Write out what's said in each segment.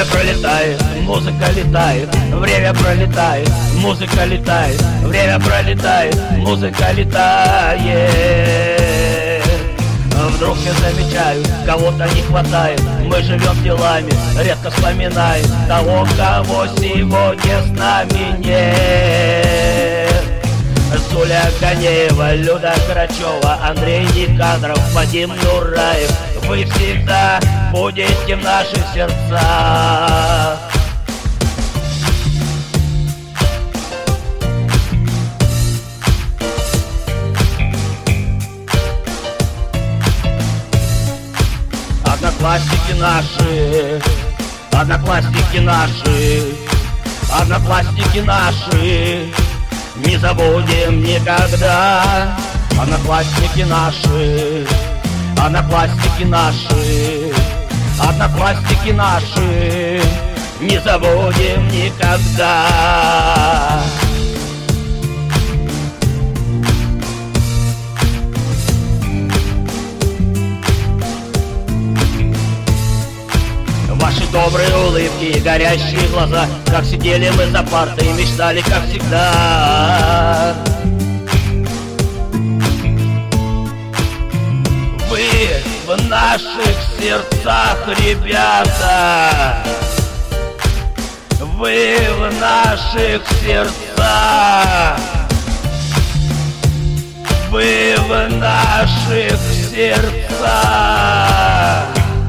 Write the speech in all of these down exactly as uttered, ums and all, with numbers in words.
Время пролетает, музыка летает, время пролетает, музыка летает, время пролетает, музыка летает. Вдруг я замечаю, кого-то не хватает, мы живем делами, редко вспоминаем того, кого сегодня с нами нет. Суля Ганеева, Люда Грачева, Андрей Никандров, Вадим Нураев, вы всегда будете в наших сердцах. Одноклассники наши, одноклассники наши, одноклассники наши, не забудем никогда. Одноклассники наши, одноклассники наши, одноклассники наши, не забудем никогда. Ваши добрые улыбки и горящие глаза, как сидели мы за партой и мечтали, как всегда. Вы в наших сердцах, ребята. Вы в наших сердцах. Вы в наших сердцах.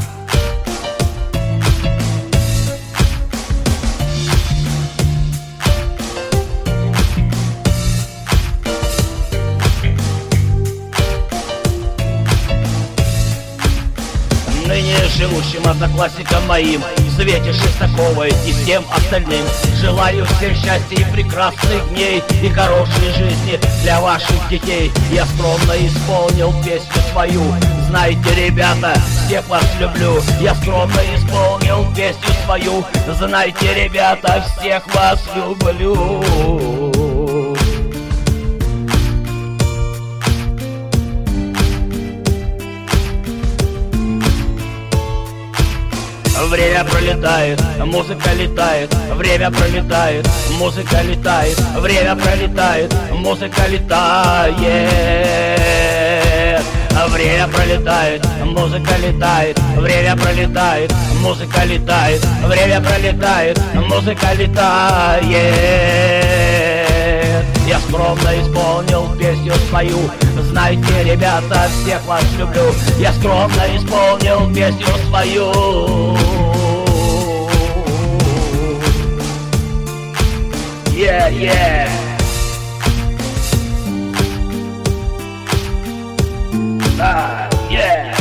Ныне живущим одноклассникам моим, Свете Шестаковой и всем остальным желаю всем счастья и прекрасных дней и хорошей жизни для ваших детей. Я скромно исполнил песню свою. Знаете, ребята, всех вас люблю. Я скромно исполнил песню свою. Знаете, ребята, всех вас люблю. Время пролетает, музыка летает, время пролетает, музыка летает, время пролетает, музыка летает. Время пролетает, музыка летает, время пролетает, музыка летает, время пролетает, музыка летает. Я скромно исполнил песню свою. Знаете, ребята, всех вас люблю. Я скромно исполнил песню свою. Yeah, yeah. Ah, yeah.